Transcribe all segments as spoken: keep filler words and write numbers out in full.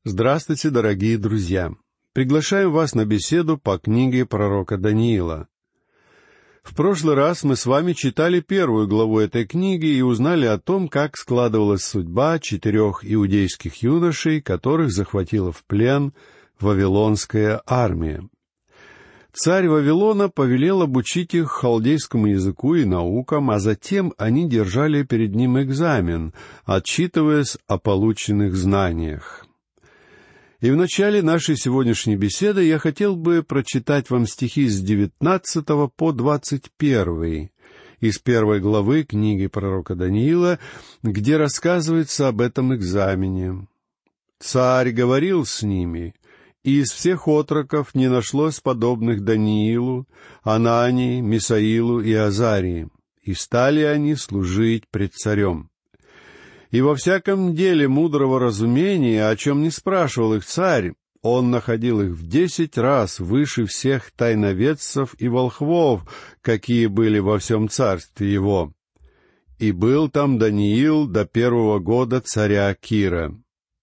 Здравствуйте, дорогие друзья! Приглашаем вас на беседу по книге пророка Даниила. В прошлый раз мы с вами читали первую главу этой книги и узнали о том, как складывалась судьба четырех иудейских юношей, которых захватила в плен вавилонская армия. Царь Вавилона повелел обучить их халдейскому языку и наукам, а затем они держали перед ним экзамен, отчитываясь о полученных знаниях. И в начале нашей сегодняшней беседы я хотел бы прочитать вам стихи с девятнадцатого по двадцать первый из первой главы книги пророка Даниила, где рассказывается об этом экзамене. «Царь говорил с ними, и из всех отроков не нашлось подобных Даниилу, Анании, Мисаилу и Азарии, и стали они служить пред царем. И во всяком деле мудрого разумения, о чем не спрашивал их царь, он находил их в десять раз выше всех тайноведцев и волхвов, какие были во всем царстве его. И был там Даниил до первого года царя Кира».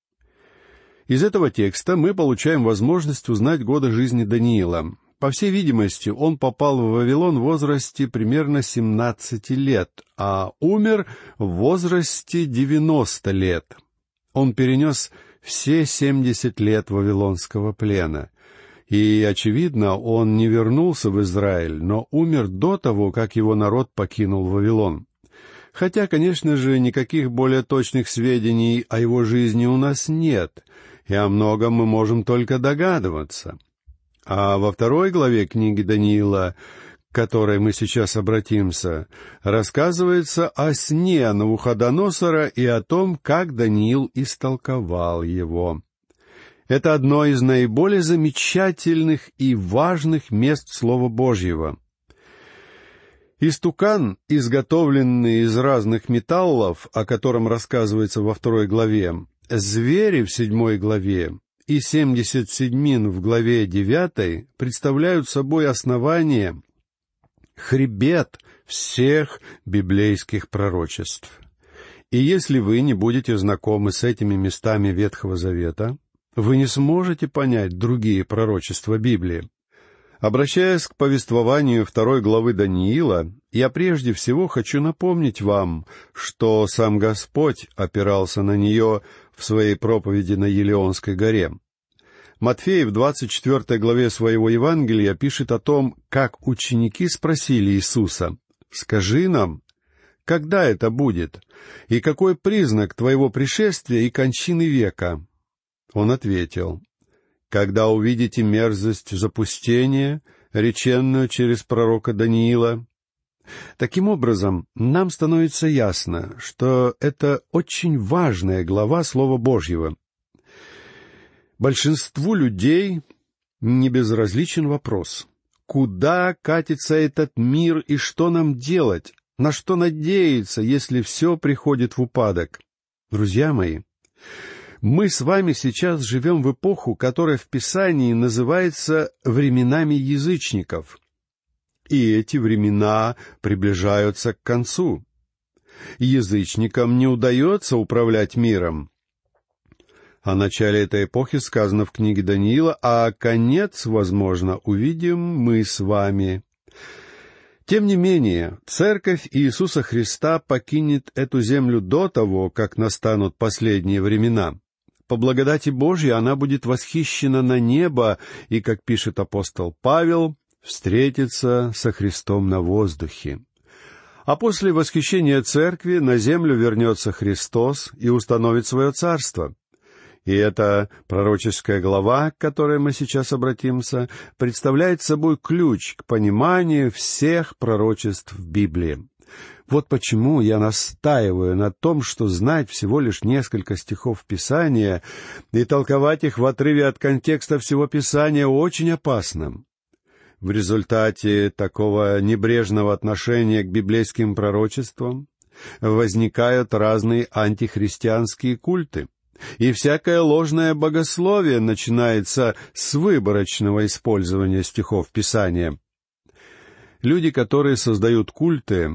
Из этого текста мы получаем возможность узнать годы жизни Даниила. По всей видимости, он попал в Вавилон в возрасте примерно семнадцати лет, а умер в возрасте девяноста лет. Он перенес все семьдесят лет вавилонского плена. И, очевидно, он не вернулся в Израиль, но умер до того, как его народ покинул Вавилон. Хотя, конечно же, никаких более точных сведений о его жизни у нас нет, и о многом мы можем только догадываться. А во второй главе книги Даниила, к которой мы сейчас обратимся, рассказывается о сне Навуходоносора и о том, как Даниил истолковал его. Это одно из наиболее замечательных и важных мест Слова Божьего. Истукан, изготовленный из разных металлов, о котором рассказывается во второй главе, звери в седьмой главе и семьдесят седьмин в главе девятой представляют собой основание, хребет всех библейских пророчеств. И если вы не будете знакомы с этими местами Ветхого Завета, вы не сможете понять другие пророчества Библии. Обращаясь к повествованию второй главы Даниила, я прежде всего хочу напомнить вам, что сам Господь опирался на нее в своей проповеди на Елеонской горе. Матфей в двадцать четвёртой главе своего Евангелия пишет о том, как ученики спросили Иисуса: «Скажи нам, когда это будет, и какой признак твоего пришествия и кончины века?» Он ответил: «Когда увидите мерзость запустения, реченную через пророка Даниила». Таким образом, нам становится ясно, что это очень важная глава Слова Божьего. Большинству людей не безразличен вопрос: куда катится этот мир и что нам делать, на что надеяться, если все приходит в упадок? Друзья мои, мы с вами сейчас живем в эпоху, которая в Писании называется временами язычников. И эти времена приближаются к концу. Язычникам не удается управлять миром. О начале этой эпохи сказано в книге Даниила, а конец, возможно, увидим мы с вами. Тем не менее, Церковь Иисуса Христа покинет эту землю до того, как настанут последние времена. По благодати Божьей она будет восхищена на небо и, как пишет апостол Павел, встретится со Христом на воздухе. А после восхищения Церкви на землю вернется Христос и установит свое царство. И эта пророческая глава, к которой мы сейчас обратимся, представляет собой ключ к пониманию всех пророчеств в Библии. Вот почему я настаиваю на том, что знать всего лишь несколько стихов Писания и толковать их в отрыве от контекста всего Писания очень опасно. В результате такого небрежного отношения к библейским пророчествам возникают разные антихристианские культы, и всякое ложное богословие начинается с выборочного использования стихов Писания. Люди, которые создают культы,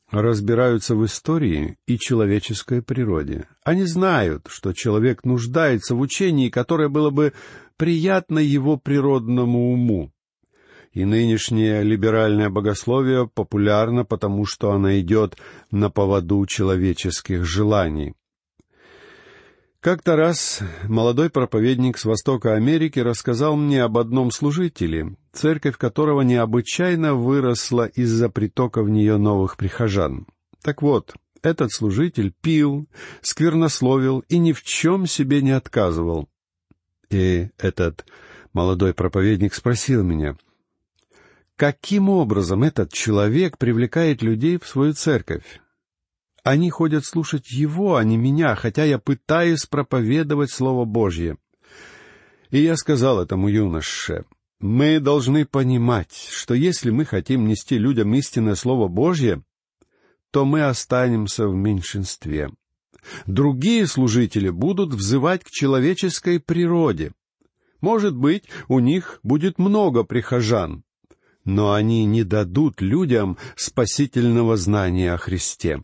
разбираются в истории и человеческой природе. Они знают, что человек нуждается в учении, которое было бы приятно его природному уму. И нынешнее либеральное богословие популярно, потому что оно идет на поводу человеческих желаний. Как-то раз молодой проповедник с Востока Америки рассказал мне об одном служителе, церковь которого необычайно выросла из-за притока в нее новых прихожан. Так вот, этот служитель пил, сквернословил и ни в чем себе не отказывал. И этот молодой проповедник спросил меня, каким образом этот человек привлекает людей в свою церковь? Они ходят слушать его, а не меня, хотя я пытаюсь проповедовать Слово Божье. И я сказал этому юноше, мы должны понимать, что если мы хотим нести людям истинное Слово Божье, то мы останемся в меньшинстве. Другие служители будут взывать к человеческой природе. Может быть, у них будет много прихожан, но они не дадут людям спасительного знания о Христе.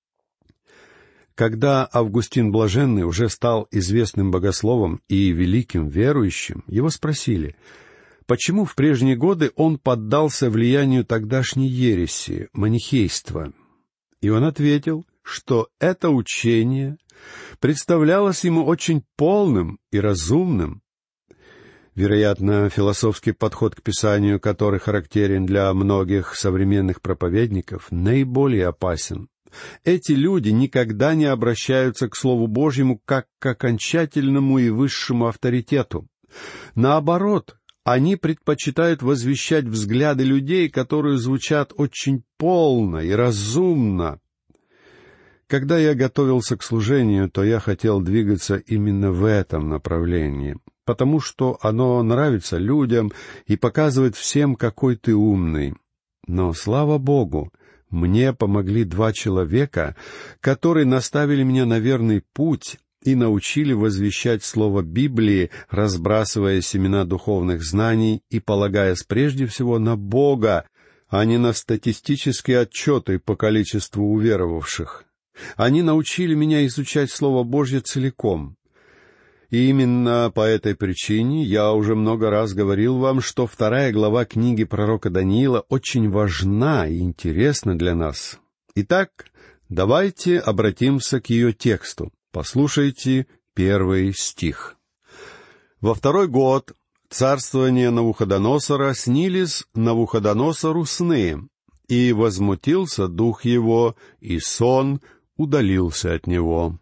Когда Августин Блаженный уже стал известным богословом и великим верующим, его спросили, почему в прежние годы он поддался влиянию тогдашней ереси, манихейства. И он ответил, что это учение представлялось ему очень полным и разумным. Вероятно, философский подход к Писанию, который характерен для многих современных проповедников, наиболее опасен. Эти люди никогда не обращаются к Слову Божьему как к окончательному и высшему авторитету. Наоборот, они предпочитают возвещать взгляды людей, которые звучат очень полно и разумно. Когда я готовился к служению, то я хотел двигаться именно в этом направлении, потому что оно нравится людям и показывает всем, какой ты умный. Но, слава Богу, мне помогли два человека, которые наставили меня на верный путь и научили возвещать слово Библии, разбрасывая семена духовных знаний и полагаясь прежде всего на Бога, а не на статистические отчеты по количеству уверовавших. Они научили меня изучать Слово Божье целиком. И именно по этой причине я уже много раз говорил вам, что вторая глава книги пророка Даниила очень важна и интересна для нас. Итак, давайте обратимся к ее тексту. Послушайте первый стих. «Во второй год царствования Навуходоносора снились Навуходоносору сны, и возмутился дух его, и сон удалился от него».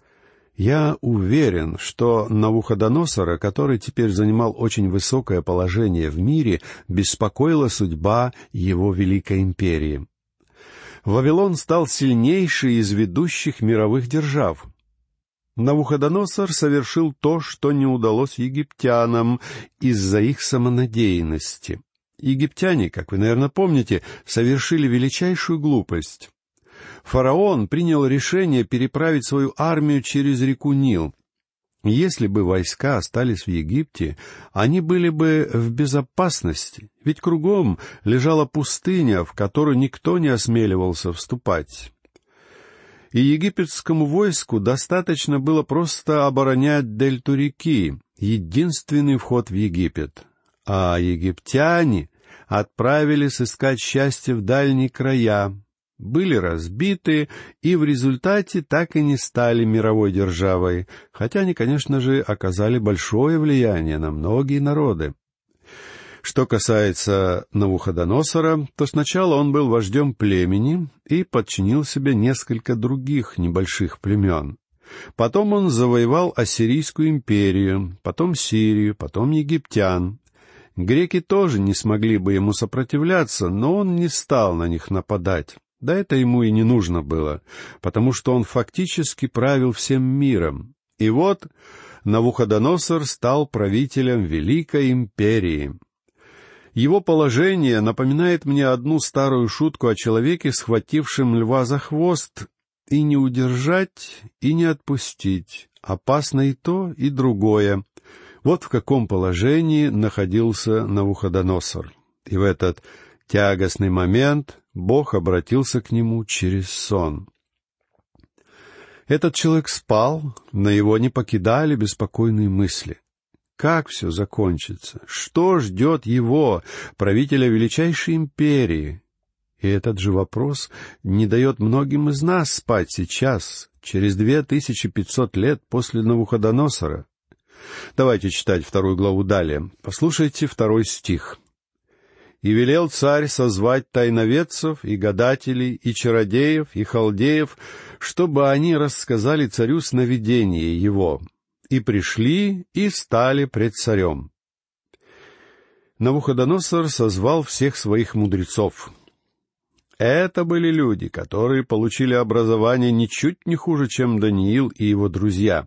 Я уверен, что Навуходоносора, который теперь занимал очень высокое положение в мире, беспокоила судьба его великой империи. Вавилон стал сильнейшей из ведущих мировых держав. Навуходоносор совершил то, что не удалось египтянам из-за их самонадеянности. Египтяне, как вы, наверное, помните, совершили величайшую глупость. Фараон принял решение переправить свою армию через реку Нил. Если бы войска остались в Египте, они были бы в безопасности, ведь кругом лежала пустыня, в которую никто не осмеливался вступать. И египетскому войску достаточно было просто оборонять дельту реки, единственный вход в Египет. А египтяне отправились искать счастье в дальние края, были разбиты и в результате так и не стали мировой державой, хотя они, конечно же, оказали большое влияние на многие народы. Что касается Навуходоносора, то сначала он был вождем племени и подчинил себе несколько других небольших племен. Потом он завоевал Ассирийскую империю, потом Сирию, потом египтян. Греки тоже не смогли бы ему сопротивляться, но он не стал на них нападать. Да это ему и не нужно было, потому что он фактически правил всем миром. И вот Навуходоносор стал правителем Великой империи. Его положение напоминает мне одну старую шутку о человеке, схватившем льва за хвост, и не удержать, и не отпустить. Опасно и то, и другое. Вот в каком положении находился Навуходоносор. И в этот тягостный момент Бог обратился к нему через сон. Этот человек спал, но его не покидали беспокойные мысли. Как все закончится? Что ждет его, правителя величайшей империи? И этот же вопрос не дает многим из нас спать сейчас, через две тысячи пятьсот лет после Навуходоносора. Давайте читать вторую главу далее. Послушайте второй стих. «И велел царь созвать тайноведцев, и гадателей, и чародеев, и халдеев, чтобы они рассказали царю сновидение его. И пришли, и стали пред царем». Навуходоносор созвал всех своих мудрецов. Это были люди, которые получили образование ничуть не хуже, чем Даниил и его друзья.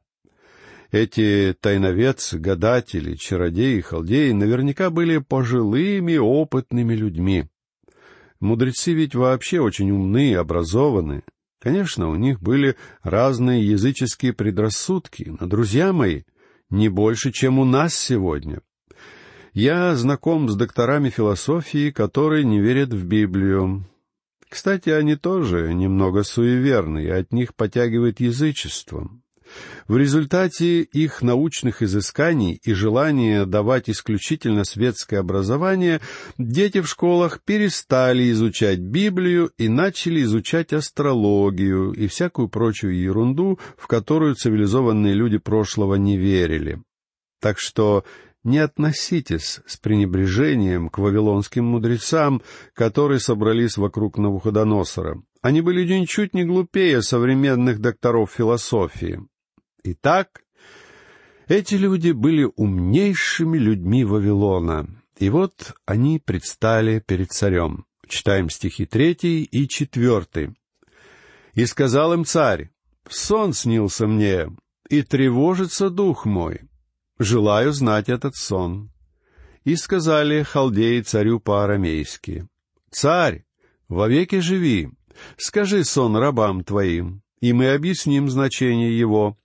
Эти тайноведцы, гадатели, чародеи, халдеи наверняка были пожилыми, опытными людьми. Мудрецы ведь вообще очень умны и образованы. Конечно, у них были разные языческие предрассудки, но, друзья мои, не больше, чем у нас сегодня. Я знаком с докторами философии, которые не верят в Библию. Кстати, они тоже немного суеверны, и от них потягивает язычеством. В результате их научных изысканий и желания давать исключительно светское образование, дети в школах перестали изучать Библию и начали изучать астрологию и всякую прочую ерунду, в которую цивилизованные люди прошлого не верили. Так что не относитесь с пренебрежением к вавилонским мудрецам, которые собрались вокруг Навуходоносора. Они были ничуть не глупее современных докторов философии. Итак, эти люди были умнейшими людьми Вавилона, и вот они предстали перед царем. Читаем стихи третий и четвертый. «И сказал им царь: сон снился мне, и тревожится дух мой. Желаю знать этот сон». И сказали халдеи царю по-арамейски: «Царь, вовеки живи, скажи сон рабам твоим, и мы объясним значение его».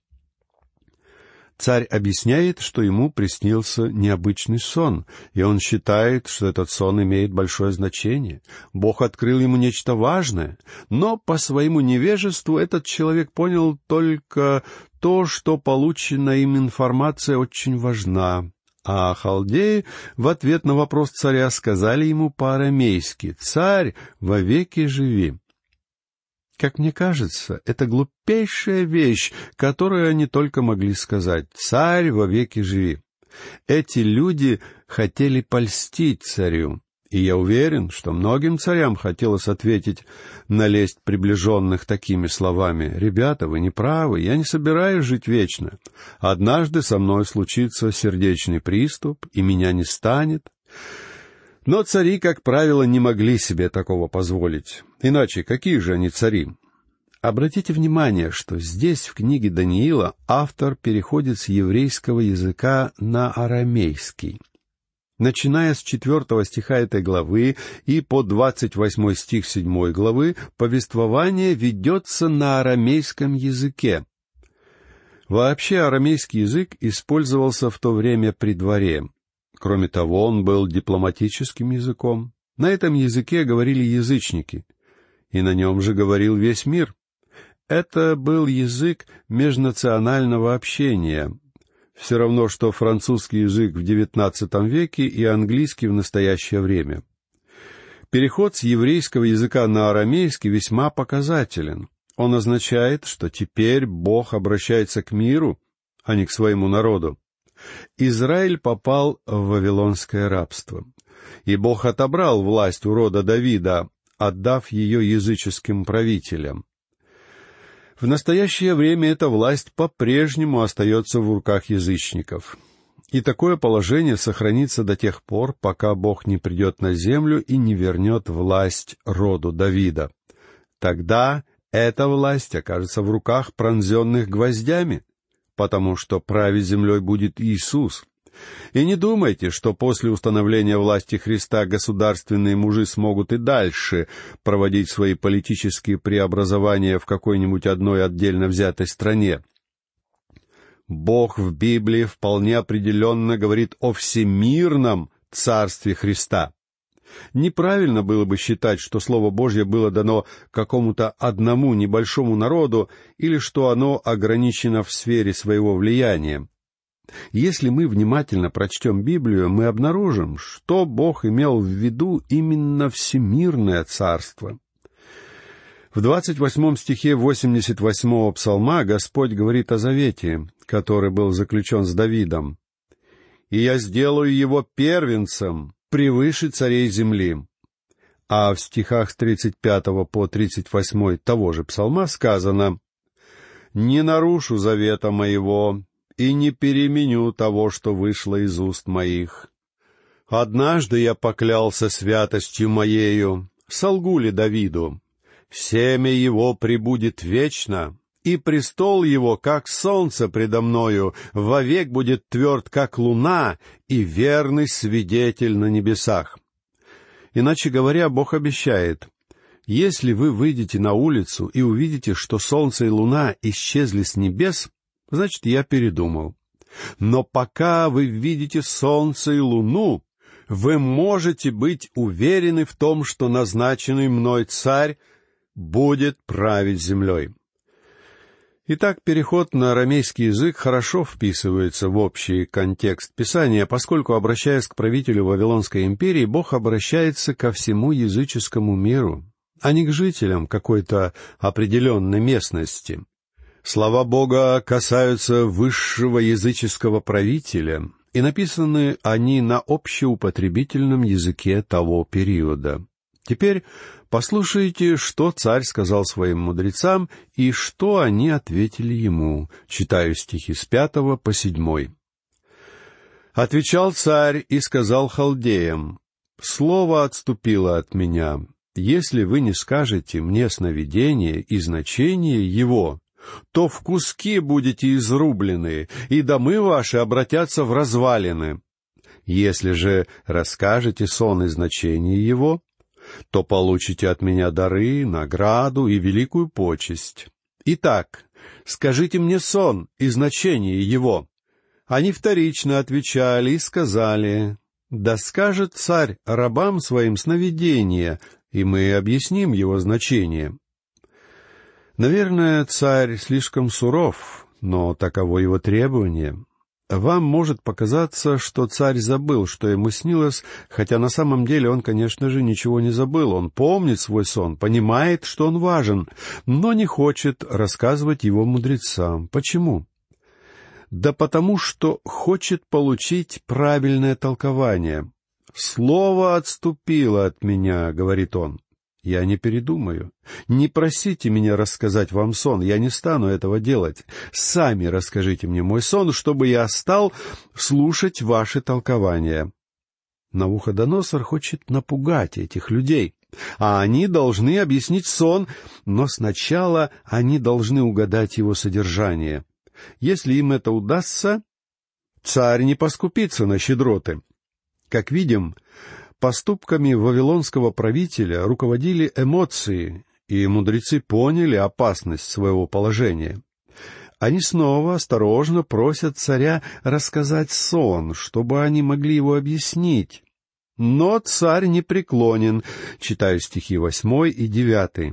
Царь объясняет, что ему приснился необычный сон, и он считает, что этот сон имеет большое значение. Бог открыл ему нечто важное, но по своему невежеству этот человек понял только то, что полученная им информация очень важна. А халдеи в ответ на вопрос царя сказали ему по-арамейски: «Царь, вовеки живи». Как мне кажется, это глупейшая вещь, которую они только могли сказать: «Царь, вовеки живи». Эти люди хотели польстить царю, и я уверен, что многим царям хотелось ответить на лесть приближенных такими словами: «Ребята, вы не правы, я не собираюсь жить вечно. Однажды со мной случится сердечный приступ, и меня не станет». Но цари, как правило, не могли себе такого позволить. Иначе какие же они цари? Обратите внимание, что здесь, в книге Даниила, автор переходит с еврейского языка на арамейский. Начиная с четвертого стиха этой главы и по двадцать восьмой стих седьмой главы, повествование ведется на арамейском языке. Вообще, арамейский язык использовался в то время при дворе. Кроме того, он был дипломатическим языком. На этом языке говорили язычники, и на нем же говорил весь мир. Это был язык межнационального общения. Все равно, что французский язык в девятнадцатом веке и английский в настоящее время. Переход с еврейского языка на арамейский весьма показателен. Он означает, что теперь Бог обращается к миру, а не к своему народу. Израиль попал в вавилонское рабство, и Бог отобрал власть у рода Давида, отдав ее языческим правителям. В настоящее время эта власть по-прежнему остается в руках язычников. И такое положение сохранится до тех пор, пока Бог не придет на землю и не вернет власть роду Давида. Тогда эта власть окажется в руках пронзенных гвоздями, потому что править землей будет Иисус. И не думайте, что после установления власти Христа государственные мужи смогут и дальше проводить свои политические преобразования в какой-нибудь одной отдельно взятой стране. Бог в Библии вполне определенно говорит о всемирном царстве Христа. Неправильно было бы считать, что Слово Божье было дано какому-то одному небольшому народу или что оно ограничено в сфере своего влияния. Если мы внимательно прочтем Библию, мы обнаружим, что Бог имел в виду именно всемирное царство. В двадцать восьмом стихе восемьдесят восьмого псалма Господь говорит о завете, который был заключен с Давидом. «И я сделаю его первенцем превыше царей земли». А в стихах с тридцать пятого по тридцать восьмой того же псалма сказано: «Не нарушу завета моего и не переменю того, что вышло из уст моих. Однажды я поклялся святостью моею, солгу ли Давиду? Семя его пребудет вечно, и престол его, как солнце предо мною, вовек будет тверд, как луна, и верный свидетель на небесах». Иначе говоря, Бог обещает: если вы выйдете на улицу и увидите, что солнце и луна исчезли с небес, значит, я передумал. Но пока вы видите солнце и луну, вы можете быть уверены в том, что назначенный мной царь будет править землей. Итак, переход на арамейский язык хорошо вписывается в общий контекст Писания, поскольку, обращаясь к правителю Вавилонской империи, Бог обращается ко всему языческому миру, а не к жителям какой-то определенной местности. Слова Бога касаются высшего языческого правителя, и написаны они на общеупотребительном языке того периода. Теперь послушайте, что царь сказал своим мудрецам и что они ответили ему. Читаю стихи с пятого по седьмой. «Отвечал царь и сказал халдеям: слово отступило от меня. Если вы не скажете мне сновидение и значение его, то в куски будете изрублены, и домы ваши обратятся в развалины. Если же расскажете сон и значение его, то получите от меня дары, награду и великую почесть. Итак, скажите мне сон и значение его». Они вторично отвечали и сказали: «Да скажет царь рабам своим сновидение, и мы объясним его значение». Наверное, царь слишком суров, но таково его требование. Вам может показаться, что царь забыл, что ему снилось, хотя на самом деле он, конечно же, ничего не забыл. Он помнит свой сон, понимает, что он важен, но не хочет рассказывать его мудрецам. Почему? Да потому что хочет получить правильное толкование. «Слово отступило от меня», — говорит он. «Я не передумаю. Не просите меня рассказать вам сон, я не стану этого делать. Сами расскажите мне мой сон, чтобы я стал слушать ваши толкования». Навуходоносор хочет напугать этих людей, а они должны объяснить сон, но сначала они должны угадать его содержание. Если им это удастся, царь не поскупится на щедроты. Как видим, поступками вавилонского правителя руководили эмоции, и мудрецы поняли опасность своего положения. Они снова осторожно просят царя рассказать сон, чтобы они могли его объяснить. Но царь не преклонен. Читаю стихи восьмой и девятый.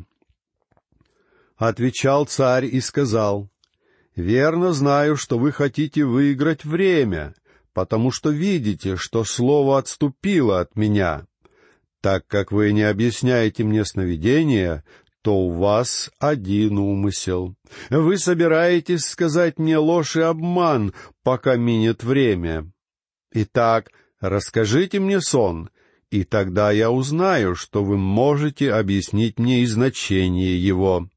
«Отвечал царь и сказал: верно знаю, что вы хотите выиграть время, потому что видите, что слово отступило от меня. Так как вы не объясняете мне сновидения, то у вас один умысел. Вы собираетесь сказать мне ложь и обман, пока минет время. Итак, расскажите мне сон, и тогда я узнаю, что вы можете объяснить мне и значение его».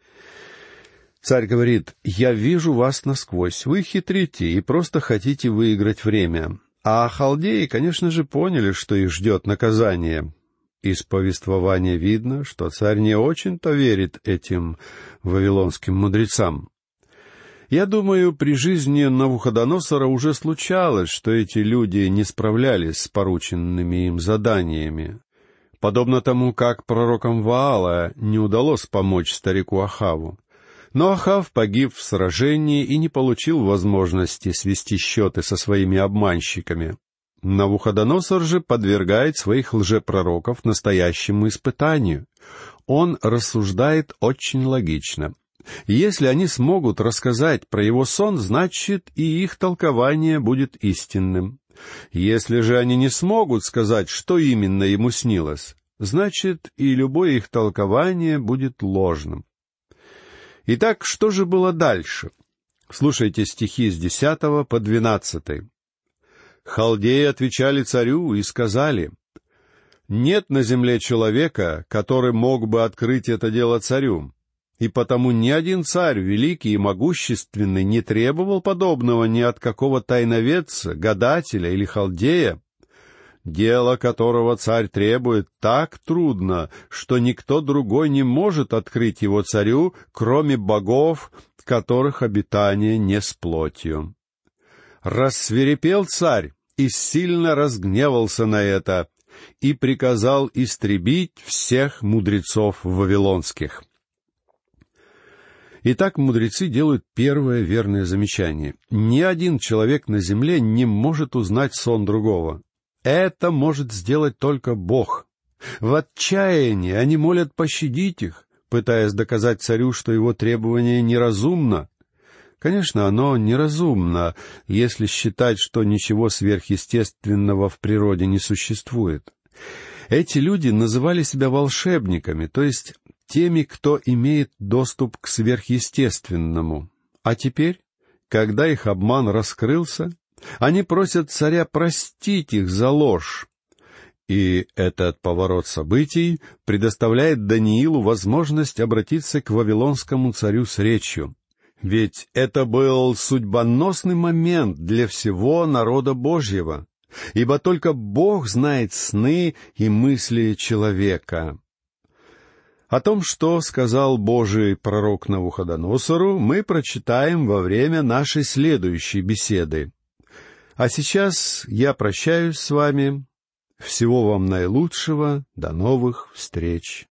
Царь говорит: «Я вижу вас насквозь, вы хитрите и просто хотите выиграть время». А халдеи, конечно же, поняли, что их ждет наказание. Из повествования видно, что царь не очень-то верит этим вавилонским мудрецам. Я думаю, при жизни Навуходоносора уже случалось, что эти люди не справлялись с порученными им заданиями. Подобно тому, как пророкам Ваала не удалось помочь старику Ахаву. Но Ахав погиб в сражении и не получил возможности свести счеты со своими обманщиками. Навуходоносор же подвергает своих лжепророков настоящему испытанию. Он рассуждает очень логично. Если они смогут рассказать про его сон, значит, и их толкование будет истинным. Если же они не смогут сказать, что именно ему снилось, значит, и любое их толкование будет ложным. Итак, что же было дальше? Слушайте стихи с десятого по двенадцатый. «Халдеи отвечали царю и сказали: „Нет на земле человека, который мог бы открыть это дело царю, и потому ни один царь, великий и могущественный, не требовал подобного ни от какого тайноведца, гадателя или халдея. Дело, которого царь требует, так трудно, что никто другой не может открыть его царю, кроме богов, которых обитание не с плотью. Рассвирепел царь и сильно разгневался на это, и приказал истребить всех мудрецов вавилонских». Итак, мудрецы делают первое верное замечание. Ни один человек на земле не может узнать сон другого. Это может сделать только Бог. В отчаянии они молят пощадить их, пытаясь доказать царю, что его требование неразумно. Конечно, оно неразумно, если считать, что ничего сверхъестественного в природе не существует. Эти люди называли себя волшебниками, то есть теми, кто имеет доступ к сверхъестественному. А теперь, когда их обман раскрылся, они просят царя простить их за ложь. И этот поворот событий предоставляет Даниилу возможность обратиться к вавилонскому царю с речью. Ведь это был судьбоносный момент для всего народа Божьего, ибо только Бог знает сны и мысли человека. О том, что сказал Божий пророк Навуходоносору, мы прочитаем во время нашей следующей беседы. А сейчас я прощаюсь с вами. Всего вам наилучшего. До новых встреч.